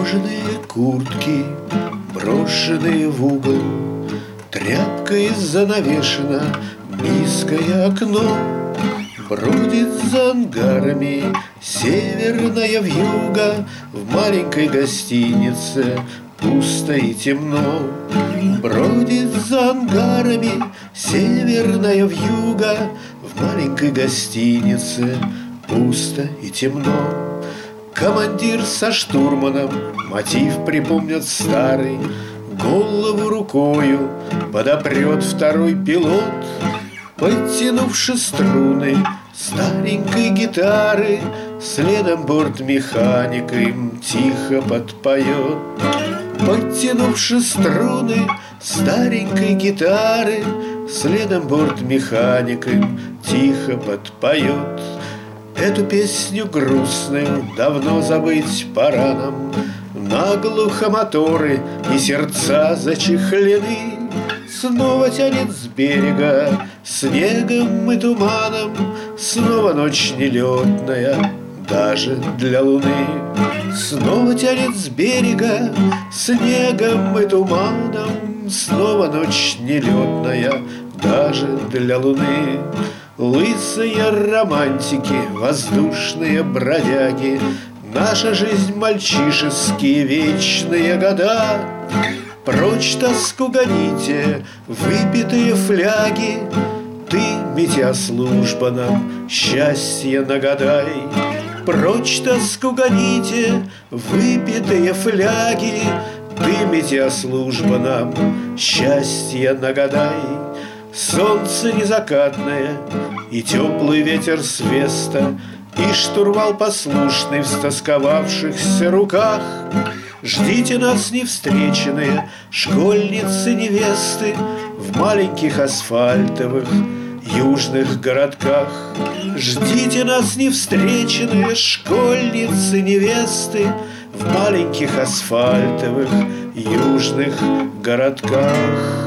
Кожаные куртки, брошенные в угол, тряпкой занавешено низкое окно. Бродит за ангарами северная вьюга, в маленькой гостинице пусто и темно. Бродит за ангарами северная вьюга, в маленькой гостинице пусто и темно. Командир со штурманом мотив припомнят старый, голову рукою подопрет второй пилот, подтянувши струны старенькой гитары, следом бортмеханик им тихо подпоет. Подтянувши струны старенькой гитары, следом бортмеханик им тихо подпоет. Эту песню грустную давно забыть пора нам, наглухо моторы и сердца зачехлены. Снова тянет с берега снегом и туманом, снова ночь нелетная даже для луны. Снова тянет с берега снегом и туманом, снова ночь нелетная даже для луны. Лысые романтики, воздушные бродяги, наша жизнь мальчишеские вечные года. Прочь тоску гоните, выпитые фляги, ты, метеослужба, нам счастье нагадай. Прочь тоску гоните, выпитые фляги, ты, метеослужба, нам счастье нагадай. Солнце незакатное и теплый ветер с веста, и штурвал послушный в стосковавшихся руках. Ждите нас, невстреченные школьницы-невесты, в маленьких асфальтовых южных городках. Ждите нас, невстреченные школьницы-невесты, в маленьких асфальтовых южных городках.